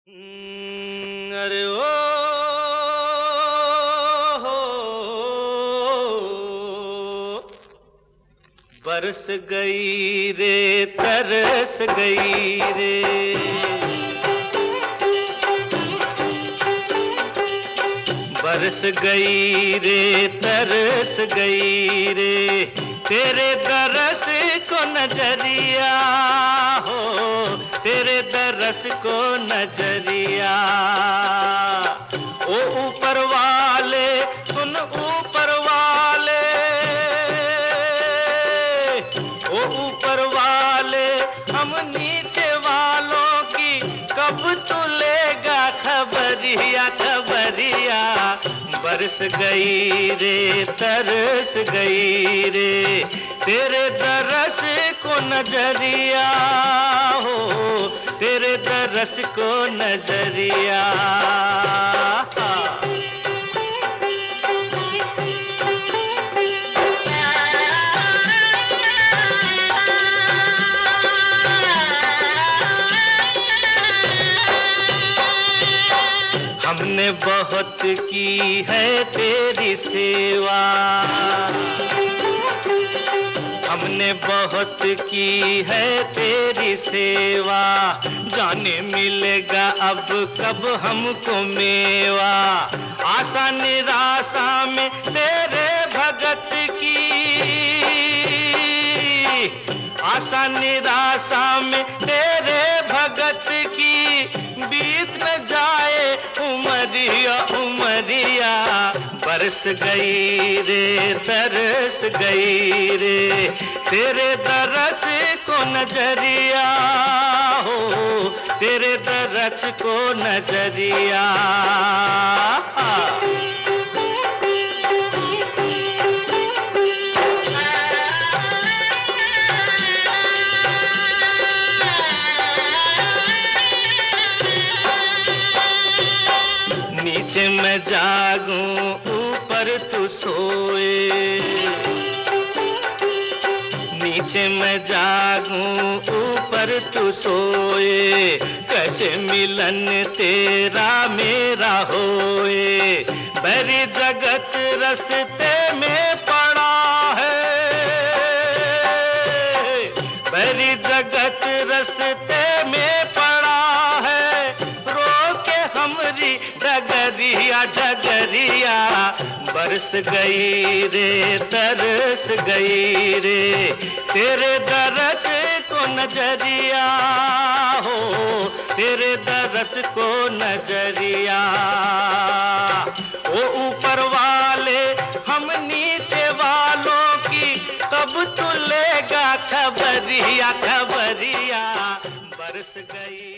अरे ओ हो, बरस गई रे तरस गई रे, बरस गई रे तरस गई रे, तेरे दरस को नजरिया हो, तेरे दरस को नजरिया। ओ ऊपर वाले सुन ऊपर वाले, ओ ऊपर वाले हम नीचे वालों की कब तू लेगा खबरिया खबरिया। बरस गई रे तरस गई रे, तेरे दरस को नजरिया हो, तेरे दरस को नजरिया। हमने बहुत की है तेरी सेवा, हमने बहुत की है तेरी सेवा, जाने मिलेगा अब कब हमको मेवा। आशा निराशा में तेरे भगत की, आशा निराशा में तेरे भगत की, बीत न जाए उमरिया उमरिया। बरस गई रे तरस गई रे, तेरे दरस को नजरिया हो, तेरे दरस को नजरिया। नीचे मैं जागूं ऊपर तू सोए, नीचे मैं जागूं ऊपर तू सोए, कैसे मिलन तेरा मेरा होए। बड़ी जगत रस्ते में पड़ा है, बड़ी जगत रस्ते में पड़ा है, रोके हमरी डगरिया डगरिया। बरस गई रे तरस गई रे, तेरे दरस को नजरिया हो, तेरे दरस को नजरिया। ओ ऊपर वाले हम नीचे वालों की कब तू लेगा खबरिया खबरिया। बरस गई